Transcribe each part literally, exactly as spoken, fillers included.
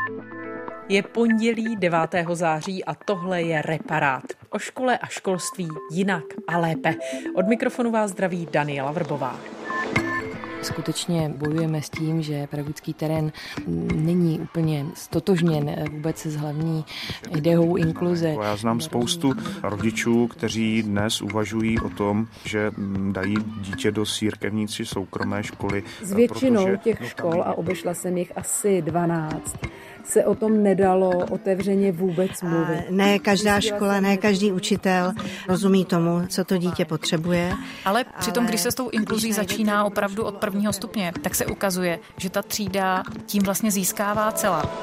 Je pondělí devátého září a tohle je Reparát. O škole a školství jinak a lépe. Od mikrofonu vás zdraví Daniela Vrbová. Skutečně bojujeme s tím, že pedagogický terén není úplně stotožněn vůbec s hlavní ideou inkluze. Já znám spoustu rodičů, kteří dnes uvažují o tom, že dají dítě do církevní či soukromé školy. S většinou protože těch škol, a obešla jsem jich asi dvanáct, se o tom nedalo otevřeně vůbec mluvit. Ne každá škola, ne každý učitel rozumí tomu, co to dítě potřebuje. Ale přitom, když se s tou inkluzí začíná opravdu od prvního stupně, tak se ukazuje, že ta třída tím vlastně získává celá.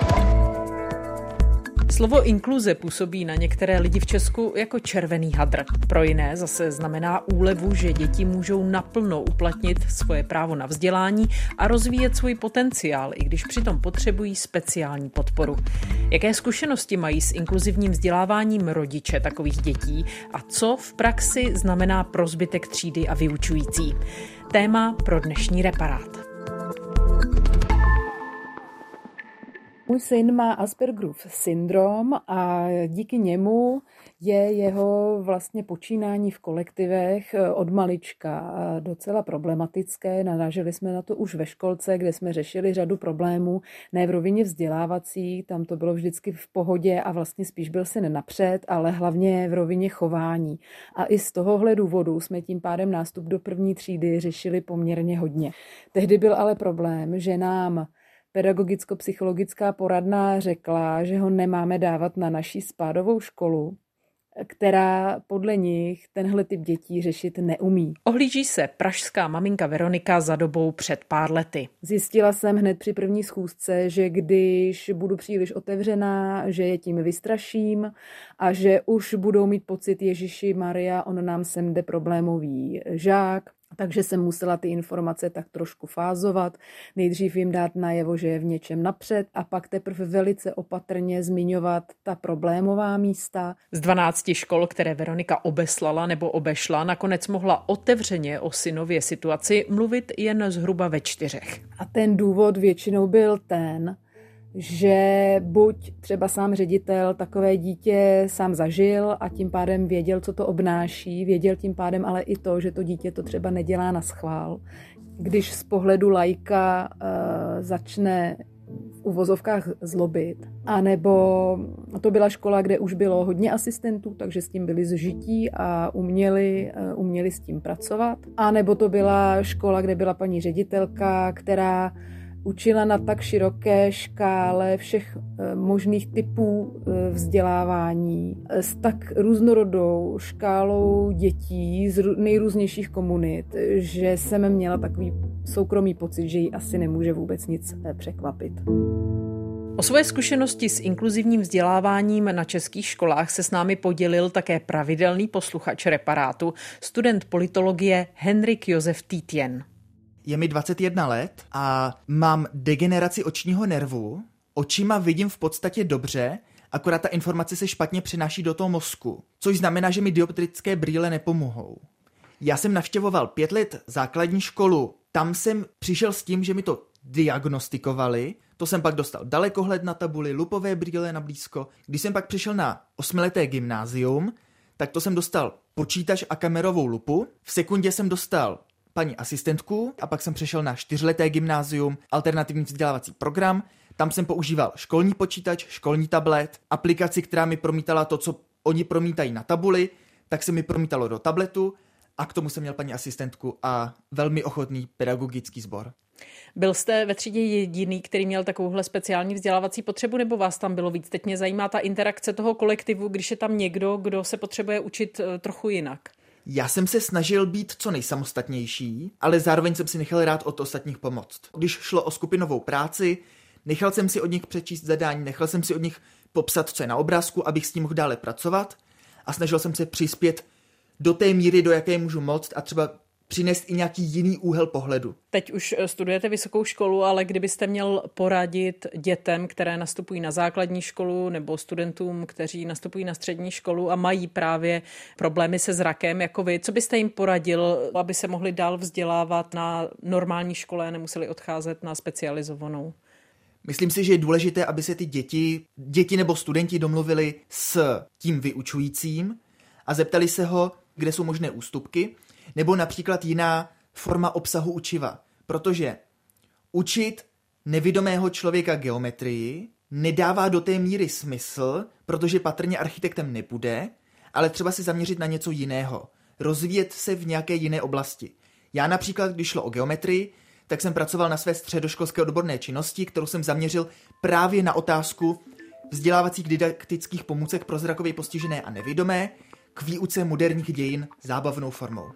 Slovo inkluze působí na některé lidi v Česku jako červený hadr. Pro jiné zase znamená úlevu, že děti můžou naplno uplatnit svoje právo na vzdělání a rozvíjet svůj potenciál, i když přitom potřebují speciální podporu. Jaké zkušenosti mají s inkluzivním vzděláváním rodiče takových dětí a co v praxi znamená pro zbytek třídy a vyučující? Téma pro dnešní Reparát. Můj syn má Aspergerův syndrom a díky němu je jeho vlastně počínání v kolektivech od malička docela problematické. Naráželi jsme na to už ve školce, kde jsme řešili řadu problémů, ne v rovině vzdělávací, tam to bylo vždycky v pohodě a vlastně spíš byl syn napřed, ale hlavně v rovině chování. A i z tohohle důvodu jsme tím pádem nástup do první třídy řešili poměrně hodně. Tehdy byl ale problém, že nám pedagogicko-psychologická poradna řekla, že ho nemáme dávat na naší spádovou školu, která podle nich tenhle typ dětí řešit neumí. Ohlíží se pražská maminka Veronika za dobou před pár lety. Zjistila jsem hned při první schůzce, že když budu příliš otevřená, že je tím vystraším a že už budou mít pocit Ježiši Maria, on nám sem jde problémový žák. Takže jsem musela ty informace tak trošku fázovat, nejdřív jim dát najevo, že je v něčem napřed a pak teprve velice opatrně zmiňovat ta problémová místa. Z dvanácti škol, které Veronika obeslala nebo obešla, nakonec mohla otevřeně o synově situaci mluvit jen zhruba ve čtyřech. A ten důvod většinou byl ten, že buď třeba sám ředitel takové dítě sám zažil a tím pádem věděl, co to obnáší, věděl tím pádem ale i to, že to dítě to třeba nedělá na schvál. Když z pohledu laika uh, začne v uvozovkách zlobit. A nebo to byla škola, kde už bylo hodně asistentů, takže s tím byli zžití a uměli, uh, uměli s tím pracovat. A nebo to byla škola, kde byla paní ředitelka, která učila na tak široké škále všech možných typů vzdělávání s tak různorodou škálou dětí z nejrůznějších komunit, že jsem měla takový soukromý pocit, že jí asi nemůže vůbec nic překvapit. O svoje zkušenosti s inkluzivním vzděláváním na českých školách se s námi podělil také pravidelný posluchač Reparátu, student politologie Henrik Josef Tietjen. Je mi dvacet jedna let a mám degeneraci očního nervu. Očima vidím v podstatě dobře, akorát ta informace se špatně přenáší do toho mozku, což znamená, že mi dioptrické brýle nepomohou. Já jsem navštěvoval pět let základní školu, tam jsem přišel s tím, že mi to diagnostikovali, to jsem pak dostal dalekohled na tabuli, lupové brýle na blízko. Když jsem pak přišel na osmileté gymnázium, tak to jsem dostal počítač a kamerovou lupu, v sekundě jsem dostal paní asistentku a pak jsem přešel na čtyřleté gymnázium, alternativní vzdělávací program. Tam jsem používal školní počítač, školní tablet, aplikaci, která mi promítala to, co oni promítají na tabuli, tak se mi promítalo do tabletu a k tomu jsem měl paní asistentku a velmi ochotný pedagogický sbor. Byl jste ve třídě jediný, který měl takovouhle speciální vzdělávací potřebu, nebo vás tam bylo víc? Teď mě zajímá ta interakce toho kolektivu, když je tam někdo, kdo se potřebuje učit trochu jinak. Já jsem se snažil být co nejsamostatnější, ale zároveň jsem si nechal rád od ostatních pomoct. Když šlo o skupinovou práci, nechal jsem si od nich přečíst zadání, nechal jsem si od nich popsat, co je na obrázku, abych s tím mohl dále pracovat a snažil jsem se přispět do té míry, do jaké můžu moct a třeba přinést i nějaký jiný úhel pohledu. Teď už studujete vysokou školu, ale kdybyste měl poradit dětem, které nastupují na základní školu nebo studentům, kteří nastupují na střední školu a mají právě problémy se zrakem jako vy, co byste jim poradil, aby se mohli dál vzdělávat na normální škole a nemuseli odcházet na specializovanou? Myslím si, že je důležité, aby se ty děti, děti nebo studenti domluvili s tím vyučujícím a zeptali se ho, kde jsou možné ústupky, nebo například jiná forma obsahu učiva. Protože učit nevidomého člověka geometrii nedává do té míry smysl, protože patrně architektem nebude, ale třeba se zaměřit na něco jiného. Rozvíjet se v nějaké jiné oblasti. Já například, když šlo o geometrii, tak jsem pracoval na své středoškolské odborné činnosti, kterou jsem zaměřil právě na otázku vzdělávacích didaktických pomůcek pro zrakově postižené a nevidomé k výuce moderních dějin zábavnou formou.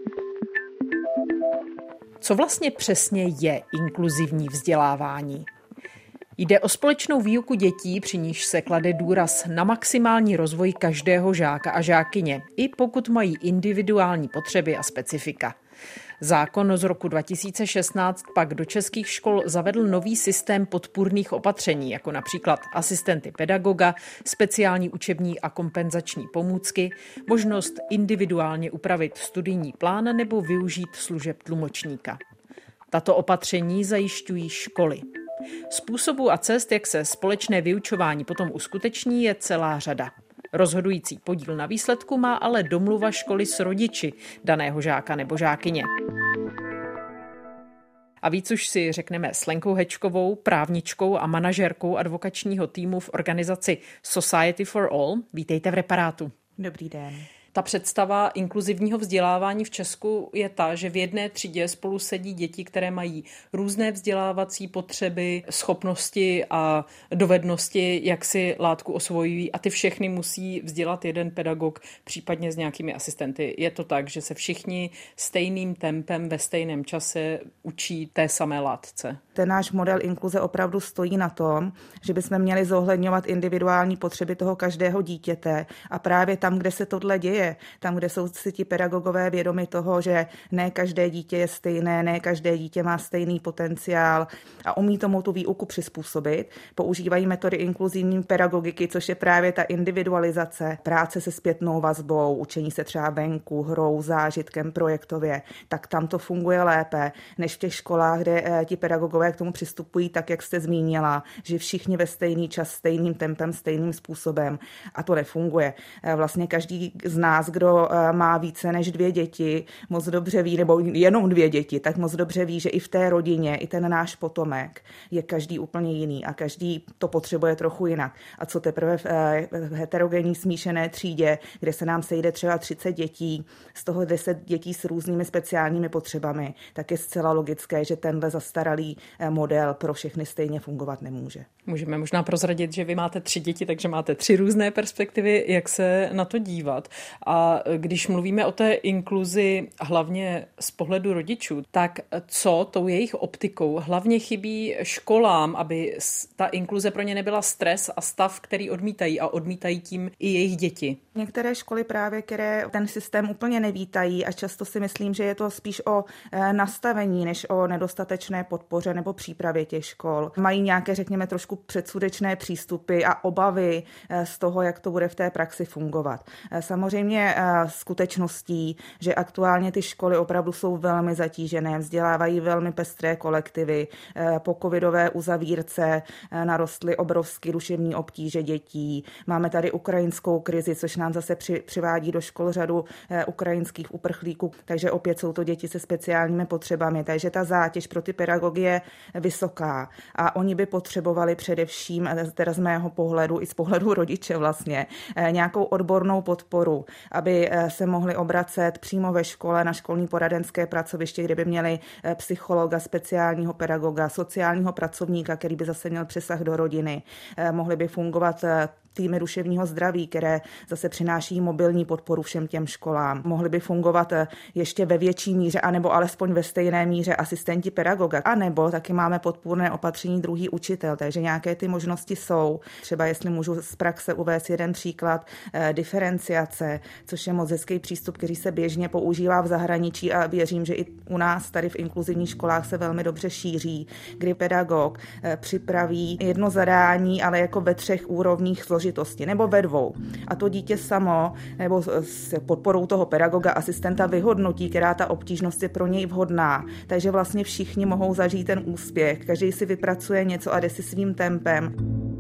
Co vlastně přesně je inkluzivní vzdělávání? Jde o společnou výuku dětí, při níž se klade důraz na maximální rozvoj každého žáka a žákyně, i pokud mají individuální potřeby a specifika. Zákon z roku dva tisíce šestnáct pak do českých škol zavedl nový systém podpůrných opatření, jako například asistenty pedagoga, speciální učební a kompenzační pomůcky, možnost individuálně upravit studijní plán nebo využít služeb tlumočníka. Tato opatření zajišťují školy. Způsobů a cest, jak se společné vyučování potom uskuteční, je celá řada. Rozhodující podíl na výsledku má ale domluva školy s rodiči daného žáka nebo žákyně. A víc už si řekneme s Lenkou Hečkovou, právničkou a manažerkou advokačního týmu v organizaci Society for All. Vítejte v Reparátu. Dobrý den. Ta představa inkluzivního vzdělávání v Česku je ta, že v jedné třídě spolu sedí děti, které mají různé vzdělávací potřeby, schopnosti a dovednosti, jak si látku osvojují, a ty všechny musí vzdělat jeden pedagog, případně s nějakými asistenty. Je to tak, že se všichni stejným tempem ve stejném čase učí té samé látce? Ten náš model inkluze opravdu stojí na tom, že bychom měli zohledňovat individuální potřeby toho každého dítěte, a právě tam, kde se tohle děje, tam, kde jsou si ti pedagogové vědomi toho, že ne každé dítě je stejné, ne každé dítě má stejný potenciál a umí tomu tu výuku přizpůsobit, používají metody inkluzivní pedagogiky, což je právě ta individualizace, práce se zpětnou vazbou, učení se třeba venku, hrou, zážitkem, projektově, tak tam to funguje lépe, než v těch školách, kde ti pedagogové k tomu přistupují tak, jak jste zmínila, že všichni ve stejný čas, stejným tempem, stejným způsobem, a to nefunguje. Vlastně každý z nás, kdo má více než dvě děti, moc dobře ví, nebo jenom dvě děti, tak moc dobře ví, že i v té rodině, i ten náš potomek je každý úplně jiný a každý to potřebuje trochu jinak. A co teprve v heterogenní smíšené třídě, kde se nám sejde třeba třicet dětí, z toho deset dětí s různými speciálními potřebami, tak je zcela logické, že tenhle zastaralý model pro všechny stejně fungovat nemůže. Můžeme možná prozradit, že vy máte tři děti, takže máte tři různé perspektivy, jak se na to dívat. A když mluvíme o té inkluzi hlavně z pohledu rodičů, tak co tou jejich optikou hlavně chybí školám, aby ta inkluze pro ně nebyla stres a stav, který odmítají, a odmítají tím i jejich děti? Některé školy právě, které ten systém úplně nevítají, a často si myslím, že je to spíš o nastavení, než o nedostatečné podpoře nebo přípravě těch škol. Mají nějaké, řekněme, trošku předsudečné přístupy a obavy z toho, jak to bude v té praxi fungovat. Samozřejmě skutečností, že aktuálně ty školy opravdu jsou velmi zatížené, vzdělávají velmi pestré kolektivy. Po covidové uzavírce narostly obrovské duševní obtíže dětí. Máme tady ukrajinskou krizi, což nám zase při, přivádí do škol řadu ukrajinských uprchlíků, takže opět jsou to děti se speciálními potřebami, takže ta zátěž pro ty pedagogy je vysoká a oni by potřebovali především, teda z mého pohledu i z pohledu rodiče vlastně, nějakou odbornou podporu, aby se mohli obracet přímo ve škole na školní poradenské pracoviště, kde by měli psychologa, speciálního pedagoga, sociálního pracovníka, který by zase měl přesah do rodiny. Mohli by fungovat týmy duševního zdraví, které zase přináší mobilní podporu všem těm školám. Mohly by fungovat ještě ve větší míře, anebo alespoň ve stejné míře asistenti pedagoga. A nebo taky máme podpůrné opatření druhý učitel, takže nějaké ty možnosti jsou. Třeba jestli můžu z praxe uvést jeden příklad, eh, diferenciace, což je moc hezký přístup, který se běžně používá v zahraničí a věřím, že i u nás tady v inkluzivních školách se velmi dobře šíří, kdy pedagog eh, připraví jedno zadání, ale jako ve třech úrovních složení složitosti, nebo ve dvou. A to dítě samo, nebo s podporou toho pedagoga, asistenta vyhodnotí, která ta obtížnost je pro něj vhodná. Takže vlastně všichni mohou zažít ten úspěch. Každý si vypracuje něco a jde si svým tempem.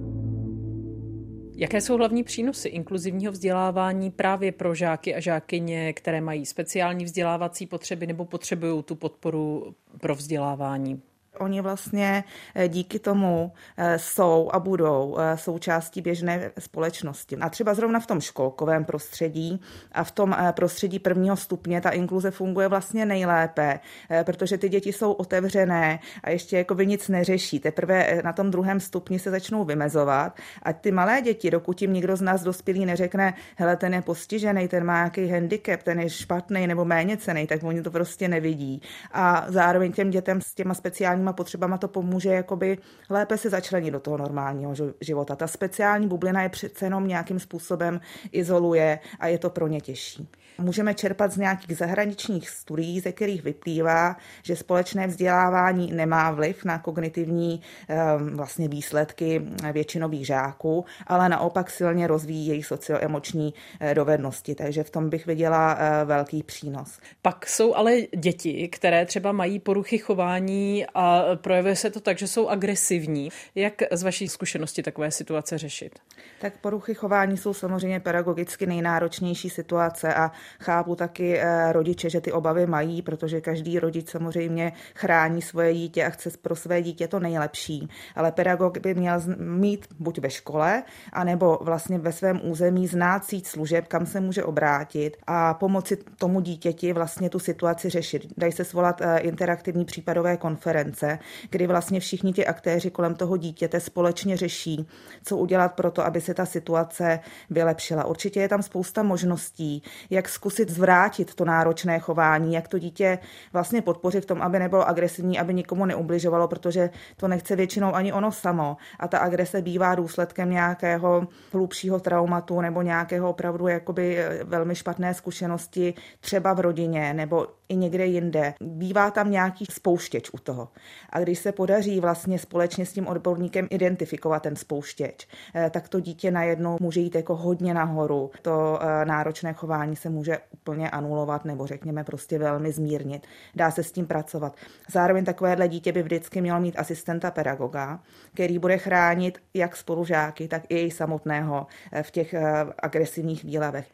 Jaké jsou hlavní přínosy inkluzivního vzdělávání právě pro žáky a žákyně, které mají speciální vzdělávací potřeby nebo potřebují tu podporu pro vzdělávání? Oni vlastně díky tomu jsou a budou součástí běžné společnosti. A třeba zrovna v tom školkovém prostředí a v tom prostředí prvního stupně ta inkluze funguje vlastně nejlépe, protože ty děti jsou otevřené a ještě jako by nic neřeší. Teprve na tom druhém stupni se začnou vymezovat a ty malé děti, dokud jim nikdo z nás dospělý neřekne, hele, ten je postižený, ten má nějaký handicap, ten je špatný nebo méněcenný, tak oni to prostě nevidí. A zároveň těm dětem s těma speciálníma potřebama to pomůže jakoby lépe se začlenit do toho normálního života. Ta speciální bublina je přece jenom nějakým způsobem izoluje a je to pro ně těžší. Můžeme čerpat z nějakých zahraničních studií, ze kterých vyplývá, že společné vzdělávání nemá vliv na kognitivní vlastně výsledky většinových žáků, ale naopak silně rozvíjí jejich socioemoční dovednosti. Takže v tom bych viděla velký přínos. Pak jsou ale děti, které třeba mají poruchy chování a projevuje se to tak, že jsou agresivní. Jak z vaší zkušenosti takové situace řešit? Tak poruchy chování jsou samozřejmě pedagogicky nejnáročnější situace a chápu taky rodiče, že ty obavy mají, protože každý rodič samozřejmě chrání svoje dítě a chce pro své dítě to nejlepší. Ale pedagog by měl mít buď ve škole, anebo vlastně ve svém území znát síť služeb, kam se může obrátit a pomoci tomu dítěti vlastně tu situaci řešit. Dají se svolat interaktivní případové konference, kdy vlastně všichni ti aktéři kolem toho dítěte společně řeší, co udělat pro to, aby se ta situace vylepšila. Určitě je tam spousta možností, jak zkusit zvrátit to náročné chování, jak to dítě vlastně podpořit v tom, aby nebylo agresivní, aby nikomu neubližovalo, protože to nechce většinou ani ono samo. A ta agrese bývá důsledkem nějakého hlubšího traumatu nebo nějakého opravdu jakoby velmi špatné zkušenosti třeba v rodině nebo i někde jinde. Bývá tam nějaký spouštěč u toho. A když se podaří vlastně společně s tím odborníkem identifikovat ten spouštěč, tak to dítě najednou může jít jako hodně nahoru. To náročné chování se může úplně anulovat nebo řekněme prostě velmi zmírnit. Dá se s tím pracovat. Zároveň takovéhle dítě by vždycky mělo mít asistenta pedagoga, který bude chránit jak spolužáky, tak i jej samotného v těch agresivních výlevech.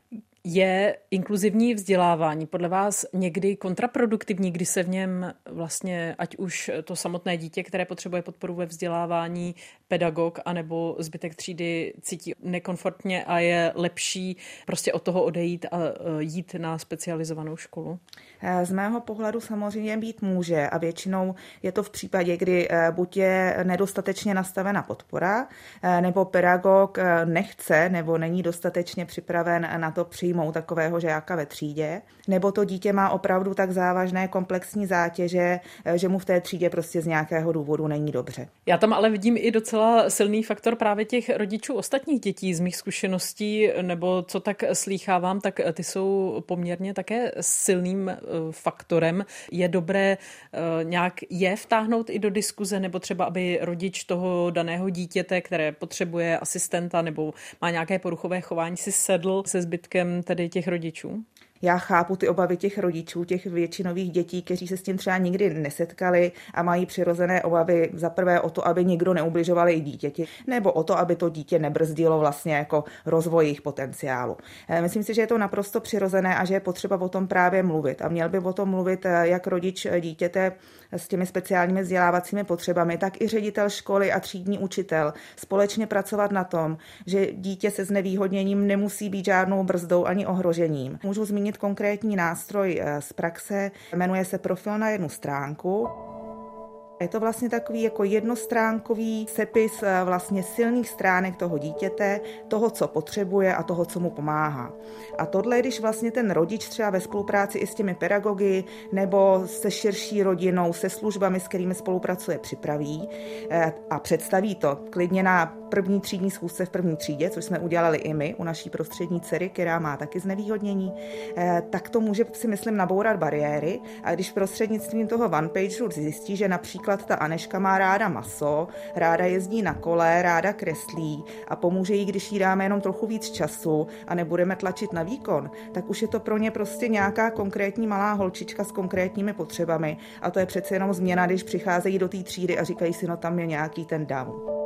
Je inkluzivní vzdělávání podle vás někdy kontraproduktivní, kdy se v něm vlastně, ať už to samotné dítě, které potřebuje podporu ve vzdělávání, pedagog, anebo zbytek třídy cítí nekomfortně a je lepší prostě od toho odejít a jít na specializovanou školu? Z mého pohledu samozřejmě být může a většinou je to v případě, kdy buď je nedostatečně nastavena podpora, nebo pedagog nechce nebo není dostatečně připraven na to přijmout takového žáka ve třídě, nebo to dítě má opravdu tak závažné komplexní zátěže, že mu v té třídě prostě z nějakého důvodu není dobře. Já tam ale vidím i docela silný faktor právě těch rodičů ostatních dětí z mých zkušeností, nebo co tak slýchávám, tak ty jsou poměrně také silným faktorem. Je dobré nějak je vtáhnout i do diskuze, nebo třeba, aby rodič toho daného dítěte, které potřebuje asistenta nebo má nějaké poruchové chování, si sedl se zbytkem tedy těch rodičů? Já chápu ty obavy těch rodičů, těch většinových dětí, kteří se s tím třeba nikdy nesetkali a mají přirozené obavy za prvé o to, aby nikdo neubližoval jejich dítěti, nebo o to, aby to dítě nebrzdilo vlastně jako rozvoj jejich potenciálu. Myslím si, že je to naprosto přirozené a že je potřeba o tom právě mluvit. A měl by o tom mluvit jak rodič dítěte s těmi speciálními vzdělávacími potřebami, tak i ředitel školy a třídní učitel společně pracovat na tom, že dítě se znevýhodněním nemusí být žádnou brzdou ani ohrožením. Můžu zmínit konkrétní nástroj z praxe, jmenuje se Profil na jednu stránku. Je to vlastně takový jako jednostránkový sepis vlastně silných stránek toho dítěte, toho, co potřebuje a toho, co mu pomáhá. A tohle, když vlastně ten rodič třeba ve spolupráci i s těmi pedagogy nebo se širší rodinou, se službami, s kterými spolupracuje, připraví a představí to klidně na první třídní schůzce v první třídě, což jsme udělali i my u naší prostřední dcery, která má taky znevýhodnění, tak to může, si myslím, nabourat bariéry. A když prostřednictvím toho one page zjistí, že například například ta Aneška má ráda maso, ráda jezdí na kole, ráda kreslí a pomůže jí, když jí dáme jenom trochu víc času a nebudeme tlačit na výkon, tak už je to pro ně prostě nějaká konkrétní malá holčička s konkrétními potřebami a to je přece jenom změna, když přicházejí do té třídy a říkají si, no tam je nějaký ten down.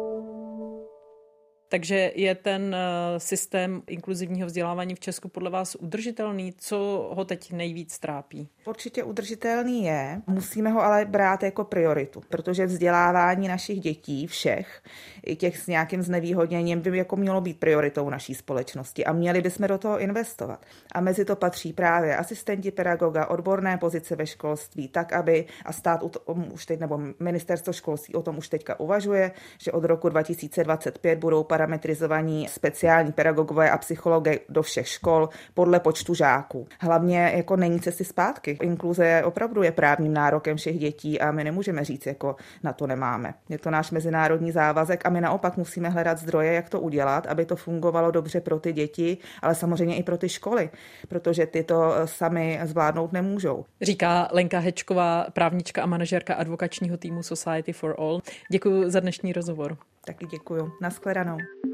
Takže je ten systém inkluzivního vzdělávání v Česku podle vás udržitelný? Co ho teď nejvíc trápí? Určitě udržitelný je, musíme ho ale brát jako prioritu, protože vzdělávání našich dětí, všech, i těch s nějakým znevýhodněním, by jako mělo být prioritou naší společnosti a měli bychom do toho investovat. A mezi to patří právě asistenti pedagoga, odborné pozice ve školství, tak aby, a stát už teď, nebo ministerstvo školství o tom už teďka uvažuje, že od roku dva tisíce dvacet pět budou parametrizovaní speciální pedagogové a psychologové do všech škol podle počtu žáků. Hlavně jako není cesty zpátky. Inkluze opravdu je právním nárokem všech dětí a my nemůžeme říct, jako na to nemáme. Je to náš mezinárodní závazek a my naopak musíme hledat zdroje, jak to udělat, aby to fungovalo dobře pro ty děti, ale samozřejmě i pro ty školy, protože ty to sami zvládnout nemůžou. Říká Lenka Hečková, právnička a manažerka advokačního týmu Society for All. Děkuji za dnešní rozhovor. Taky děkuji. Nashledanou.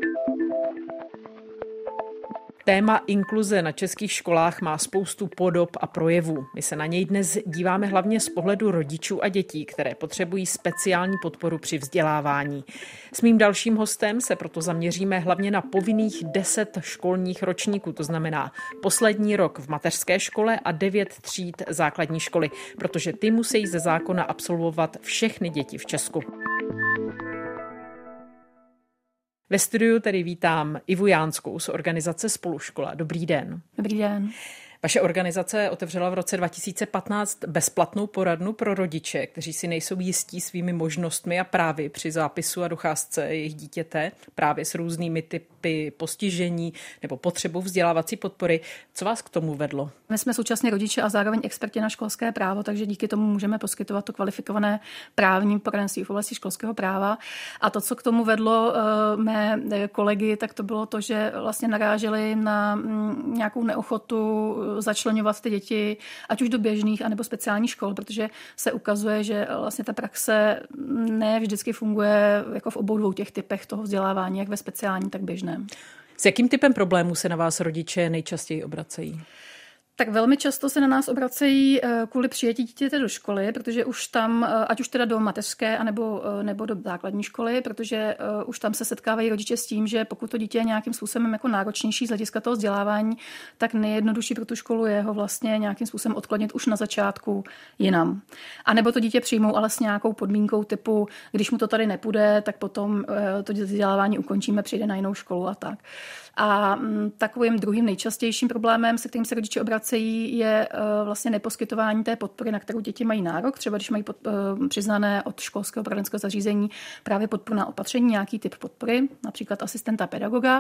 Téma inkluze na českých školách má spoustu podob a projevů. My se na něj dnes díváme hlavně z pohledu rodičů a dětí, které potřebují speciální podporu při vzdělávání. S mým dalším hostem se proto zaměříme hlavně na povinných deset školních ročníků, to znamená poslední rok v mateřské škole a devět tříd základní školy, protože ty musí ze zákona absolvovat všechny děti v Česku. Ve studiu tedy vítám Ivu Jánskou z organizace Spoluškola. Dobrý den. Dobrý den. Vaše organizace otevřela v roce dva tisíce patnáct bezplatnou poradnu pro rodiče, kteří si nejsou jistí svými možnostmi a právy při zápisu a docházce jejich dítěte, právě s různými typy postižení nebo potřebou vzdělávací podpory. Co vás k tomu vedlo? My jsme současně rodiče a zároveň experti na školské právo, takže díky tomu můžeme poskytovat to kvalifikované právní poradenství v oblasti školského práva. A to, co k tomu vedlo mé kolegy, tak to bylo to, že vlastně naráželi na nějakou neochotu začleňovat ty děti, ať už do běžných, anebo speciálních škol, protože se ukazuje, že vlastně ta praxe ne vždycky funguje jako v obou dvou těch typech toho vzdělávání, jak ve speciálním, tak běžném. S jakým typem problémů se na vás rodiče nejčastěji obracejí? Tak velmi často se na nás obracejí kvůli přijetí dítěte do školy, protože už tam, ať už teda do mateřské, anebo, nebo do základní školy, protože už tam se setkávají rodiče s tím, že pokud to dítě je nějakým způsobem jako náročnější z hlediska toho vzdělávání, tak nejjednodušší pro tu školu je ho vlastně nějakým způsobem odklonit už na začátku jinam. A nebo to dítě přijmou, ale s nějakou podmínkou typu, když mu to tady nepůjde, tak potom to vzdělávání ukončíme, přijde na jinou školu a tak. A takovým druhým nejčastějším problémem, se kterým se rodiče obracejí, je vlastně neposkytování té podpory, na kterou děti mají nárok. Třeba když mají pod, přiznané od školského poradenského zařízení právě podpůrná opatření, nějaký typ podpory, například asistenta pedagoga,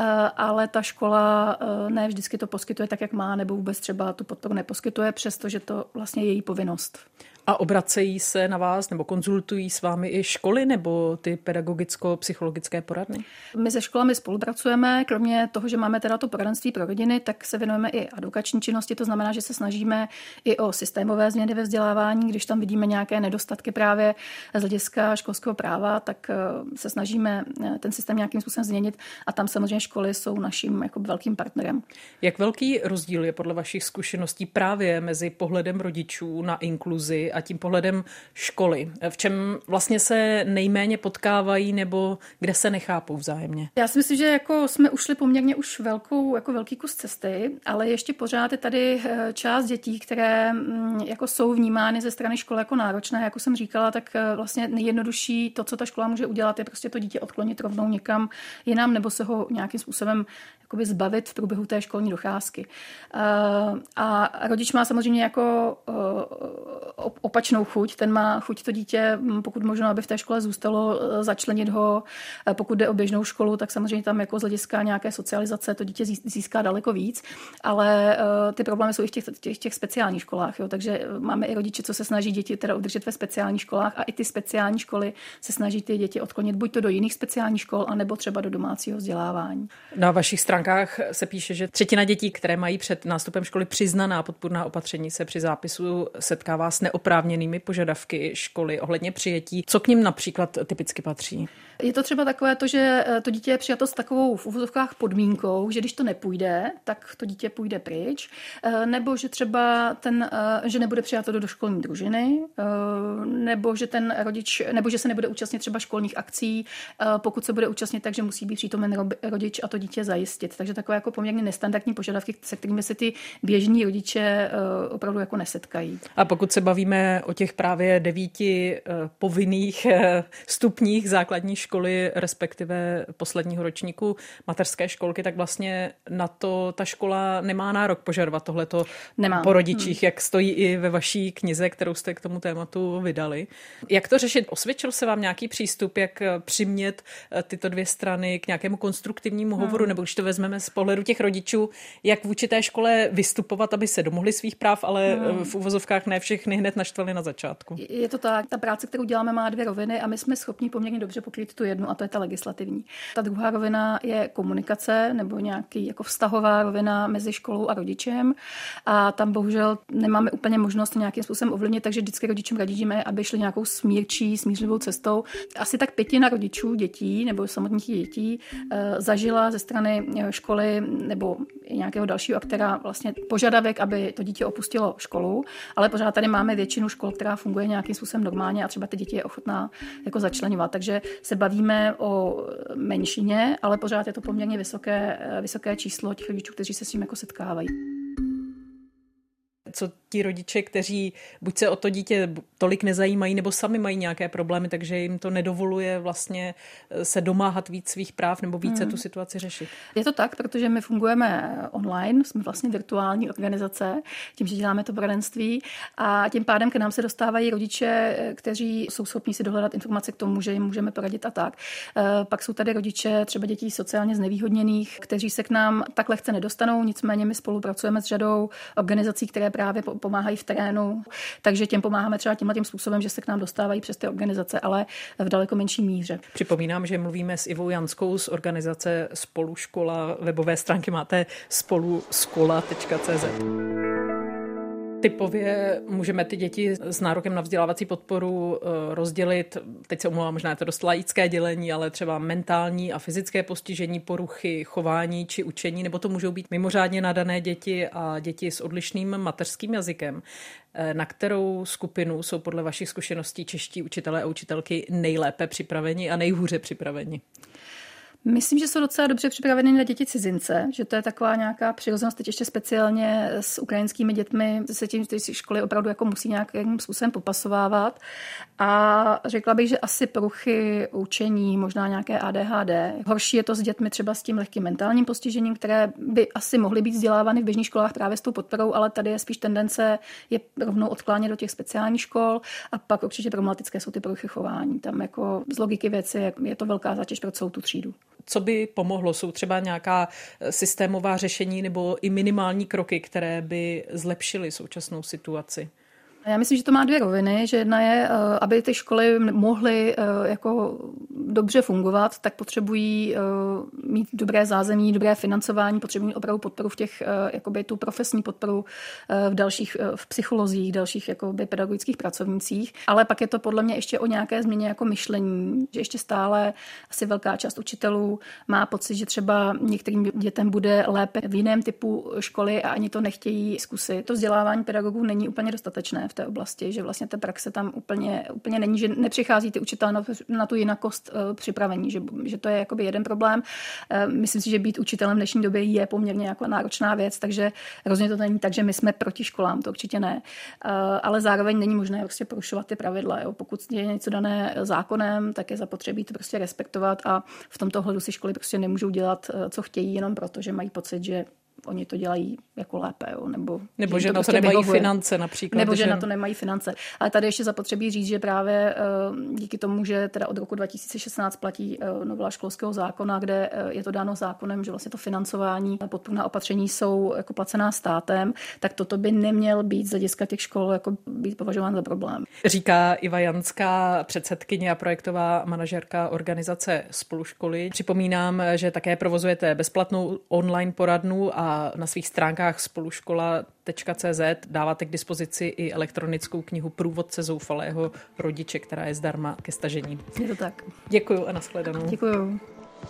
ale ta škola ne vždycky to poskytuje tak, jak má, nebo vůbec třeba tu podporu neposkytuje, přestože to vlastně je její povinnost. A obracejí se na vás nebo konzultují s vámi i školy nebo ty pedagogicko-psychologické poradny? My se školami spolupracujeme, kromě toho, že máme teda to poradenství pro rodiny, tak se věnujeme i edukační činnosti, to znamená, že se snažíme i o systémové změny ve vzdělávání, když tam vidíme nějaké nedostatky právě z hlediska školského práva, tak se snažíme ten systém nějakým způsobem změnit a tam samozřejmě školy jsou naším jako velkým partnerem. Jak velký rozdíl je podle vašich zkušeností právě mezi pohledem rodičů na inkluzi a tím pohledem školy? V čem vlastně se nejméně potkávají nebo kde se nechápou vzájemně? Já si myslím, že jako jsme ušli poměrně už velkou, jako velký kus cesty, ale ještě pořád je tady část dětí, které jako jsou vnímány ze strany školy jako náročné. Jako jsem říkala, tak vlastně nejjednodušší to, co ta škola může udělat, je prostě to dítě odklonit rovnou někam jinam nebo se ho nějakým způsobem jakoby zbavit v průběhu té školní docházky. A rodič má samozřejmě jako opačnou chuť. Ten má chuť to dítě, pokud možno, aby v té škole zůstalo, začlenit ho. Pokud jde o běžnou školu, tak samozřejmě tam jako z hlediska nějaké socializace to dítě získá daleko víc, ale ty problémy jsou i v těch, těch, těch speciálních školách. Jo. Takže máme i rodiče, co se snaží děti teda udržet ve speciálních školách a i ty speciální školy se snaží ty děti odklonit buď to do jiných speciálních škol, anebo třeba do domácího vzdělávání. Na vašich stránkách se píše, že třetina dětí, které mají před nástupem školy přiznaná podpůrná opatření, se při zápisu setkává s neoprávněným oprávněnými požadavky školy ohledně přijetí. Co k nim například typicky patří? Je to třeba takové to, že to dítě je přijato s takovou v uvozovkách podmínkou, že když to nepůjde, tak to dítě půjde pryč, nebo že třeba ten, že nebude přijato do doškolní družiny, nebo že ten rodič, nebo že se nebude účastnit třeba školních akcí, pokud se bude účastnit, takže musí být přítomen rodič a to dítě zajistit. Takže takové jako poměrně nestandardní požadavky, se kterými se ty běžní rodiče opravdu jako nesetkají. A pokud se bavíme o těch právě devíti povinných stupních základní školy, respektive posledního ročníku mateřské školky, tak vlastně na to ta škola nemá nárok požadovat tohleto nemá. Po rodičích, hmm. jak stojí i ve vaší knize, kterou jste k tomu tématu vydali. Jak to řešit? Osvědčil se vám nějaký přístup, jak přimět tyto dvě strany k nějakému konstruktivnímu hovoru, hmm. nebo když to vezmeme z pohledu těch rodičů, jak vůči té škole vystupovat, aby se domohli svých práv, ale hmm. v uvozovkách ne všechny hned naštvali na začátku? Je to tak. Ta práce, kterou děláme, má dvě roviny a my jsme schopni poměrně dobře pokrýt tu jednu, a to je ta legislativní. Ta druhá rovina je komunikace nebo nějaký jako vztahová rovina mezi školou a rodičem. A tam bohužel nemáme úplně možnost nějakým způsobem ovlivnit, takže vždycky rodičům radíme, aby šli nějakou smírčí, smířlivou cestou. Asi tak pětina rodičů dětí nebo samotných dětí zažila ze strany školy nebo nějakého dalšího aktéra vlastně požadavek, aby to dítě opustilo školu, ale pořád tady máme většinu škol, která funguje nějakým způsobem normálně a třeba ty děti je ochotná jako začleňovat. Takže se bavíme o menšině, ale pořád je to poměrně vysoké, vysoké číslo těch rodičů, kteří se s tím jako setkávají. Co ti rodiče, kteří buď se o to dítě tolik nezajímají, nebo sami mají nějaké problémy, takže jim to nedovoluje vlastně se domáhat víc svých práv nebo více hmm. tu situaci řešit? Je to tak, protože my fungujeme online, jsme vlastně virtuální organizace, tím, že děláme to poradenství a tím pádem k nám se dostávají rodiče, kteří jsou schopni si dohledat informace k tomu, že jim můžeme poradit a tak. Pak jsou tady rodiče třeba dětí sociálně znevýhodněných, kteří se k nám tak lehce nedostanou, nicméně my spolupracujeme s řadou organizací, které právě pomáhají v terénu, takže těm pomáháme třeba tímhle tím způsobem, že se k nám dostávají přes ty organizace, ale v daleko menší míře. Připomínám, že mluvíme s Ivou Janskou z organizace Spoluškola. Webové stránky máte spoluskola tečka cé zet. Typově můžeme ty děti s nárokem na vzdělávací podporu rozdělit, teď se omlouvám, možná je to dost laické dělení, ale třeba mentální a fyzické postižení, poruchy, chování či učení, nebo to můžou být mimořádně nadané děti a děti s odlišným mateřským jazykem. Na kterou skupinu jsou podle vašich zkušeností čeští učitelé a učitelky nejlépe připraveni a nejhůře připraveni? Myslím, že jsou docela dobře připraveny na děti cizince, že to je taková nějaká přirozenost, teď ještě speciálně s ukrajinskými dětmi, se tím, že ty školy opravdu jako musí nějakým způsobem popasovávat. A řekla bych, že asi poruchy učení, možná nějaké á dé há dé. Horší je to s dětmi třeba s tím lehkým mentálním postižením, které by asi mohly být vzdělávány v běžných školách právě s tou podporou, ale tady je spíš tendence je rovnou odklánět do těch speciálních škol a pak určitě problematické jsou ty poruchy chování. Tam jako z logiky věci je to velká zátěž pro celou tu třídu. Co by pomohlo? Jsou třeba nějaká systémová řešení nebo i minimální kroky, které by zlepšily současnou situaci? Já myslím, že to má dvě roviny, že jedna je, aby ty školy mohly jako dobře fungovat, tak potřebují mít dobré zázemí, dobré financování, potřebují opravdu podporu v těch, jakoby tu profesní podporu v dalších, v psycholozích, dalších jakoby pedagogických pracovnících, ale pak je to podle mě ještě o nějaké změně jako myšlení, že ještě stále asi velká část učitelů má pocit, že třeba některým dětem bude lépe v jiném typu školy a ani to nechtějí zkusit. To vzdělávání pedagogů není úplně dostatečné v té oblasti, že vlastně ta praxe tam úplně, úplně není, že nepřichází ty učitelé na, na tu jinakost uh, připravení, že, že to je jakoby jeden problém. Uh, myslím si, že být učitelem v dnešní době je poměrně jako náročná věc, takže rozhodně to není tak, že my jsme proti školám, to určitě ne. Uh, ale zároveň není možné prostě porušovat ty pravidla. Jo. Pokud je něco dané zákonem, tak je zapotřebí to prostě respektovat a v tomto ohledu si školy prostě nemůžou dělat, co chtějí, jenom proto, že mají pocit, že oni to dělají jako lépe, jo, nebo, nebo že, že to na prostě to nemají vyhovuje. finance například. Nebo že že na to nemají finance. Ale tady ještě zapotřebí říct, že právě díky tomu, že teda od roku dva tisíce šestnáct platí novela školského zákona, kde je to dáno zákonem, že vlastně to financování a podpůrná opatření jsou jako placená státem, tak toto by neměl být z hlediska těch škol jako být považován za problém. Říká Iva Janská, předsedkyně a projektová manažerka organizace Spoluškoly. Připomínám, že také provozujete bezplatnou online poradnu a a na svých stránkách spoluškola tečka cé zet dáváte k dispozici i elektronickou knihu Průvodce zoufalého rodiče, která je zdarma ke stažení. Je to tak. Děkuju a nashledanou. Děkuju.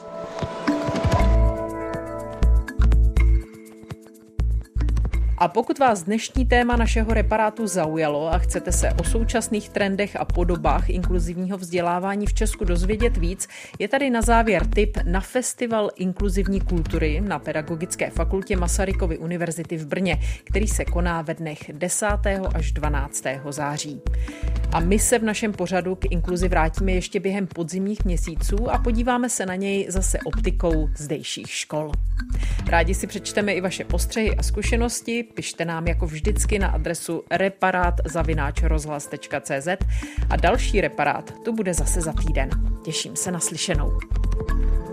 A pokud vás dnešní téma našeho reparátu zaujalo a chcete se o současných trendech a podobách inkluzivního vzdělávání v Česku dozvědět víc, je tady na závěr tip na Festival inkluzivní kultury na Pedagogické fakultě Masarykovy univerzity v Brně, který se koná ve dnech desátého až dvanáctého září. A my se v našem pořadu k inkluzi vrátíme ještě během podzimních měsíců a podíváme se na něj zase optikou zdejších škol. Rádi si přečteme i vaše postřehy a zkušenosti, pište nám jako vždycky na adresu reparát zavináč rozhlas tečka cé zet a další reparát tu bude zase za týden. Těším se na slyšenou.